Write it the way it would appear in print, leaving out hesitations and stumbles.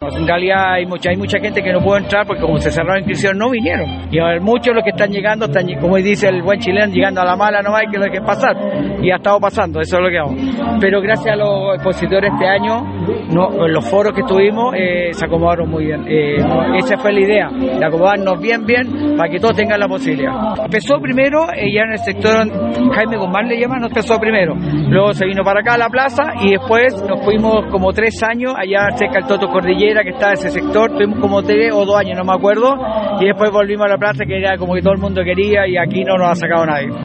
En realidad hay mucha gente que no puede entrar porque como se cerraron inscripciones no vinieron. Y muchos de los que están llegando, como dice el buen chileno, llegando a la mala, no hay que lo hay que pasar. Y ha estado pasando, eso es lo que hago. Pero gracias a los expositores este año, los foros que tuvimos se acomodaron muy bien. Esa fue la idea, de acomodarnos bien, para que todos tengan la posibilidad. Empezó primero, ya en el sector Jaime Guzmán le llaman, nos empezó primero. Luego se vino para acá a la plaza y después nos fuimos como 3 años allá cerca del Toto Cordillera, que está ese sector, tuvimos como 3 o 2 años, no me acuerdo, y después volvimos a la plaza que era como que todo el mundo quería y aquí no nos ha sacado nadie.